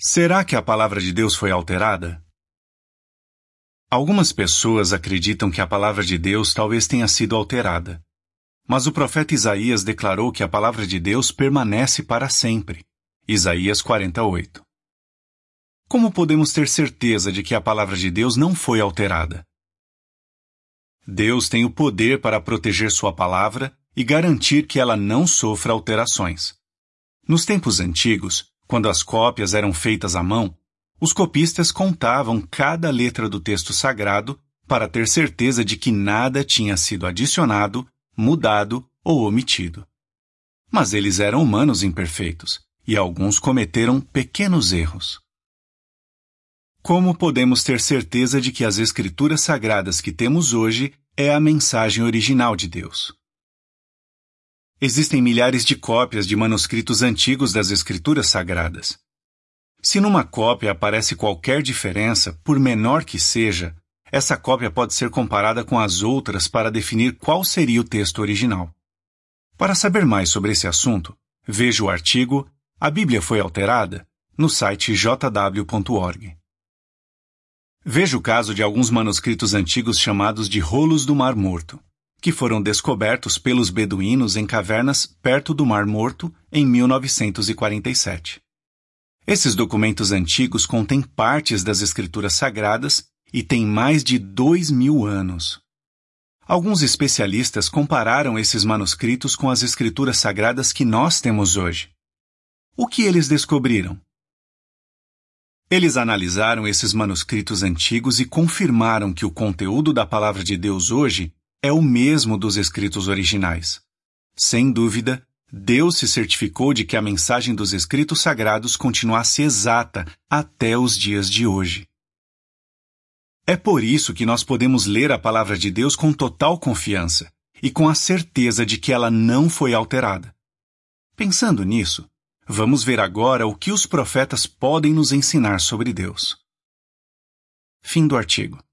Será que a palavra de Deus foi alterada? Algumas pessoas acreditam que a palavra de Deus talvez tenha sido alterada. Mas o profeta Isaías declarou que a palavra de Deus permanece para sempre. Isaías 48. Como podemos ter certeza de que a palavra de Deus não foi alterada? Deus tem o poder para proteger sua palavra e garantir que ela não sofra alterações. Nos tempos antigos, quando as cópias eram feitas à mão, os copistas contavam cada letra do texto sagrado para ter certeza de que nada tinha sido adicionado, mudado ou omitido. Mas eles eram humanos imperfeitos, e alguns cometeram pequenos erros. Como podemos ter certeza de que as Escrituras Sagradas que temos hoje é a mensagem original de Deus? Existem milhares de cópias de manuscritos antigos das Escrituras Sagradas. Se numa cópia aparece qualquer diferença, por menor que seja, essa cópia pode ser comparada com as outras para definir qual seria o texto original. Para saber mais sobre esse assunto, veja o artigo A Bíblia foi alterada? No site jw.org. Veja o caso de alguns manuscritos antigos chamados de Rolos do Mar Morto, que foram descobertos pelos beduínos em cavernas perto do Mar Morto em 1947. Esses documentos antigos contêm partes das Escrituras Sagradas e têm mais de 2.000 anos. Alguns especialistas compararam esses manuscritos com as Escrituras Sagradas que nós temos hoje. O que eles descobriram? Eles analisaram esses manuscritos antigos e confirmaram que o conteúdo da Palavra de Deus hoje é o mesmo dos escritos originais. Sem dúvida, Deus se certificou de que a mensagem dos escritos sagrados continuasse exata até os dias de hoje. É por isso que nós podemos ler a Palavra de Deus com total confiança e com a certeza de que ela não foi alterada. Pensando nisso, vamos ver agora o que os profetas podem nos ensinar sobre Deus. Fim do artigo.